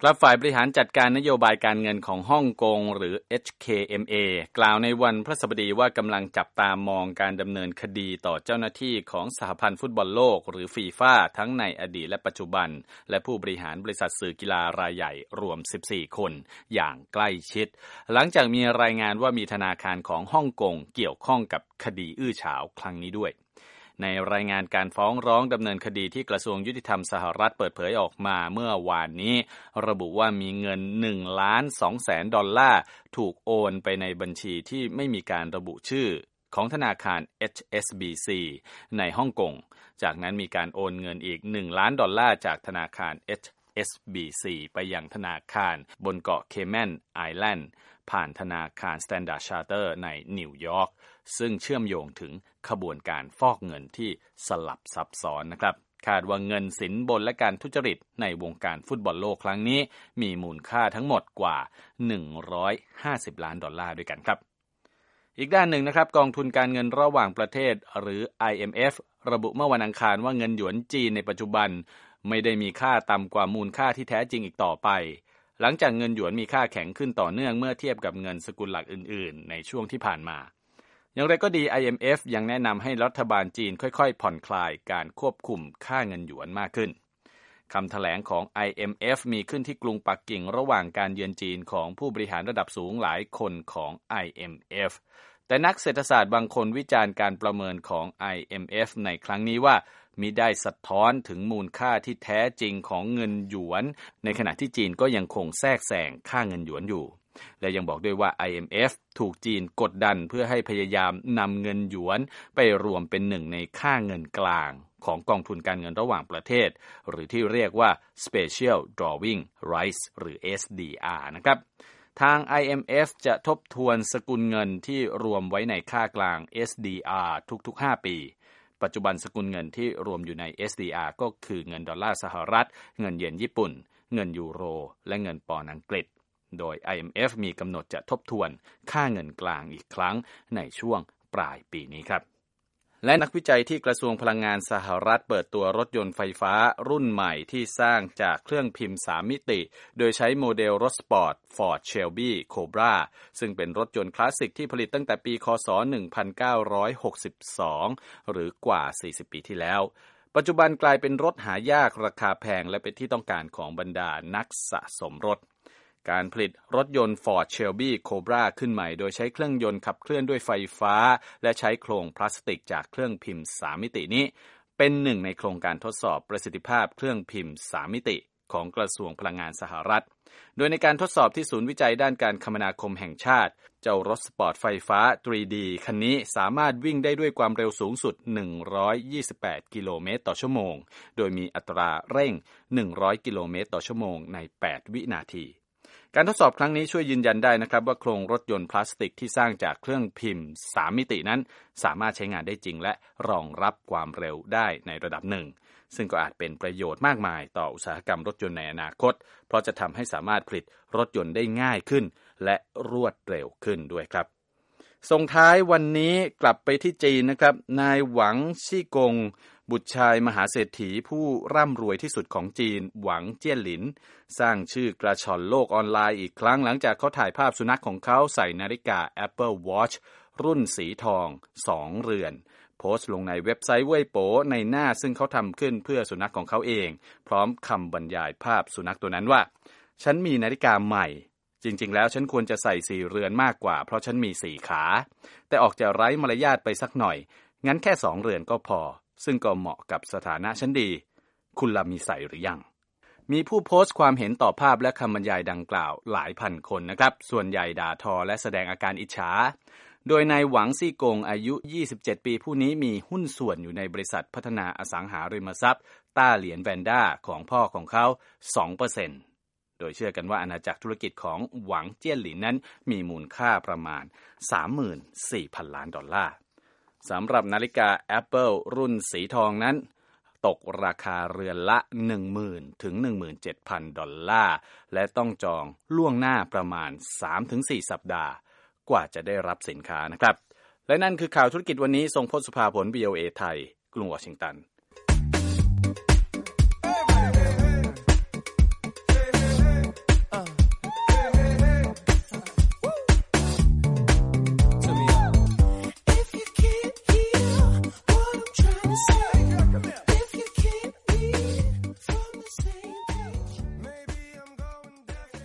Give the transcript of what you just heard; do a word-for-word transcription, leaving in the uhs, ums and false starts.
ครับฝ่ายบริหารจัดการนโยบายการเงินของฮ่องกงหรือ เอช เค เอ็ม เอ กล่าวในวันพฤหัสบดีว่ากำลังจับตามองการดำเนินคดีต่อเจ้าหน้าที่ของสหพันธ์ฟุตบอลโลกหรือฟีฟ่าทั้งในอดีตและปัจจุบันและผู้บริหารบริษัทสื่อกีฬารายใหญ่รวมสิบสี่คนอย่างใกล้ชิดหลังจากมีรายงานว่ามีธนาคารของฮ่องกงเกี่ยวข้องกับคดีอื้อฉาวครั้งนี้ด้วยในรายงานการฟ้องร้องดำเนินคดีที่กระทรวงยุติธรรมสหรัฐเปิดเผยออกมาเมื่อวานนี้ระบุว่ามีเงิน หนึ่งล้านสองแสน ดอลลาร์ถูกโอนไปในบัญชีที่ไม่มีการระบุชื่อของธนาคาร เอช เอส บี ซี ในฮ่องกงจากนั้นมีการโอนเงินอีกหนึ่งล้านดอลลาร์จากธนาคาร เอช เอส บี ซี ไปยังธนาคารบนเกาะเคแมนไอแลนด์ผ่านธนาคาร Standard Chartered ในนิวยอร์กซึ่งเชื่อมโยงถึงขบวนการฟอกเงินที่สลับซับซ้อนนะครับคาดว่าเงินสินบนและการทุจริตในวงการฟุตบอลโลกครั้งนี้มีมูลค่าทั้งหมดกว่าหนึ่งร้อยห้าสิบล้านดอลลาร์ด้วยกันครับอีกด้านหนึ่งนะครับกองทุนการเงินระหว่างประเทศหรือ ไอ เอ็ม เอฟ ระบุเมื่อวันอังคารว่าเงินหยวนจีนในปัจจุบันไม่ได้มีค่าต่ำกว่ามูลค่าที่แท้จริงอีกต่อไปหลังจากเงินหยวนมีค่าแข็งขึ้นต่อเนื่องเมื่อเทียบกับเงินสกุลหลักอื่นๆในช่วงที่ผ่านมาอย่างไรก็ดี ไอ เอ็ม เอฟ ยังแนะนำให้รัฐบาลจีนค่อยๆผ่อนคลายการควบคุมค่าเงินหยวนมากขึ้นคำแถลงของ ไอ เอ็ม เอฟ มีขึ้นที่กรุงปักกิ่งระหว่างการเยือนจีนของผู้บริหารระดับสูงหลายคนของ ไอ เอ็ม เอฟ แต่นักเศรษฐศาสตร์บางคนวิจารณ์การประเมินของ ไอ เอ็ม เอฟ ในครั้งนี้ว่ามิได้สะท้อนถึงมูลค่าที่แท้จริงของเงินหยวนในขณะที่จีนก็ยังคงแทรกแซงค่าเงินหยวนอยู่และยังบอกด้วยว่า ไอ เอ็ม เอฟ ถูกจีนกดดันเพื่อให้พยายามนำเงินหยวนไปรวมเป็นหนึ่งในค่าเงินกลางของกองทุนการเงินระหว่างประเทศหรือที่เรียกว่า Special Drawing Rights หรือ เอส ดี อาร์ นะครับทาง ไอ เอ็ม เอฟ จะทบทวนสกุลเงินที่รวมไว้ในค่ากลาง เอส ดี อาร์ ทุกๆห้าปีปัจจุบันสกุลเงินที่รวมอยู่ใน เอส ดี อาร์ ก็คือเงินดอลลาร์สหรัฐเงินเยนญี่ปุ่นเงินยูโรและเงินปอนด์อังกฤษโดย ไอ เอ็ม เอฟ มีกำหนดจะทบทวนค่าเงินกลางอีกครั้งในช่วงปลายปีนี้ครับและนักวิจัยที่กระทรวงพลังงานสหรัฐเปิดตัวรถยนต์ไฟฟ้ารุ่นใหม่ที่สร้างจากเครื่องพิมพ์สามมิติโดยใช้โมเดลรถสปอร์ต Ford Shelby Cobra ซึ่งเป็นรถยนต์คลาสสิกที่ผลิตตั้งแต่ปี ค.ศ. หนึ่งพันเก้าร้อยหกสิบสองหรือกว่าสี่สิบปีที่แล้วปัจจุบันกลายเป็นรถหายากราคาแพงและเป็นที่ต้องการของบรรดานักสะสมรถการผลิตรถยนต์ Ford Shelby Cobra ขึ้นใหม่โดยใช้เครื่องยนต์ขับเคลื่อนด้วยไฟฟ้าและใช้โครงพลาสติกจากเครื่องพิมพ์สามมิตินี้เป็นหนึ่งในโครงการทดสอบประสิทธิภาพเครื่องพิมพ์สามมิติของกระทรวงพลังงานสหรัฐโดยในการทดสอบที่ศูนย์วิจัยด้านการคมนาคมแห่งชาติเจ้ารถสปอร์ตไฟฟ้า ทรี ดี คันนี้สามารถวิ่งได้ด้วยความเร็วสูงสุดหนึ่งร้อยยี่สิบแปดกิโลเมตรต่อชั่วโมงโดยมีอัตราเร่งหนึ่งร้อยกิโลเมตรต่อชั่วโมงในแปดวินาทีการทดสอบครั้งนี้ช่วยยืนยันได้นะครับว่าโครงรถยนต์พลาสติกที่สร้างจากเครื่องพิมพ์สามมิตินั้นสามารถใช้งานได้จริงและรองรับความเร็วได้ในระดับหนึ่งซึ่งก็อาจเป็นประโยชน์มากมายต่ออุตสาหกรรมรถยนต์ในอนาคตเพราะจะทำให้สามารถผลิตรถยนต์ได้ง่ายขึ้นและรวดเร็วขึ้นด้วยครับส่งท้ายวันนี้กลับไปที่จีนนะครับนายหวังชี่กงบุตรชายมหาเศรษฐีผู้ร่ำรวยที่สุดของจีนหวังเจี้ยนหลินสร้างชื่อกระชอนโลกออนไลน์อีกครั้งหลังจากเขาถ่ายภาพสุนัขของเขาใส่นาฬิกา Apple Watch รุ่นสีทองสองเรือนโพสต์ลงในเว็บไซต์เว่ยโป๋ในหน้าซึ่งเขาทำขึ้นเพื่อสุนัขของเขาเองพร้อมคำบรรยายภาพสุนัขตัวนั้นว่าฉันมีนาฬิกาใหม่จริงๆแล้วฉันควรจะใส่สี่เรือนมากกว่าเพราะฉันมีสี่ขาแต่ออกจะไร้มารยาทไปสักหน่อยงั้นแค่สองเรือนก็พอซึ่งก็เหมาะกับสถานะฉันดีคุณล่ะมีใส่หรือยังมีผู้โพสต์ความเห็นต่อภาพและคำบรรยายดังกล่าวหลายพันคนนะครับส่วนใหญ่ด่าทอและแสดงอาการอิจฉาโดยนายหวังซี่กงอายุยี่สิบเจ็ดปีผู้นี้มีหุ้นส่วนอยู่ในบริษัทพัฒนาอสังหาริมทรัพย์ต้าเหลียนแวนด้าของพ่อของเขา สองเปอร์เซ็นต์ โดยเชื่อกันว่าอาณาจักรธุรกิจของหวังเจี้ยนหลินนั้นมีมูลค่าประมาณ สามหมื่นสี่พัน ล้านดอลลาร์สำหรับนาฬิกา Apple รุ่นสีทองนั้นตกราคาเรือนละ หนึ่งหมื่น ถึง หนึ่งหมื่นเจ็ดพัน ดอลลาร์และต้องจองล่วงหน้าประมาณ สามถึงสี่ สัปดาห์กว่าจะได้รับสินค้านะครับและนั่นคือข่าวธุรกิจวันนี้ทรงพจน์สุภาผล วี โอ เอ ไทยกรุงวอชิงตัน